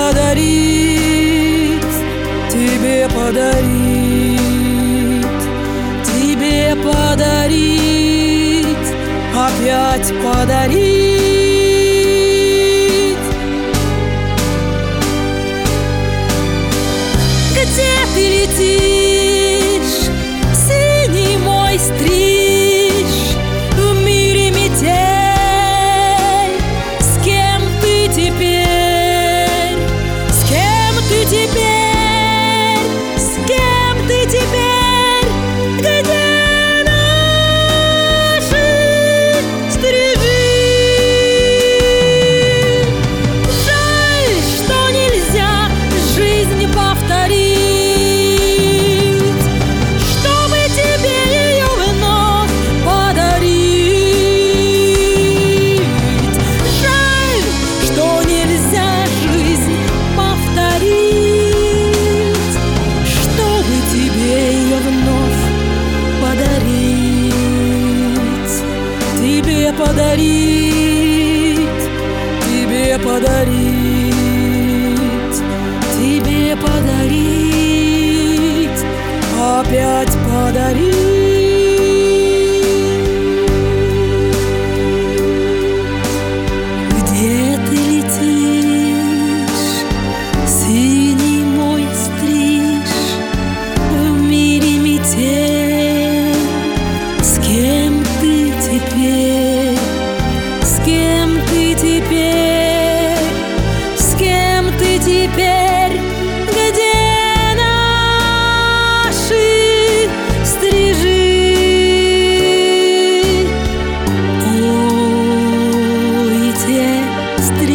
подарить, тебе подарить, тебе подарить, опять подарить. Где ты летишь, синий мой стриж, в мире метель? С кем ты теперь? С кем ты теперь? С кем ты теперь? Где наши стрижи? Жаль, что нельзя жизнь повторить, подарить, тебе подарить, тебе подарить, опять подарить. Где ты летишь, синий мой стриж, в мире метель? С кем ты теперь? С кем ты теперь? С кем ты теперь? Где наши стрижи? Ой, те стрижи.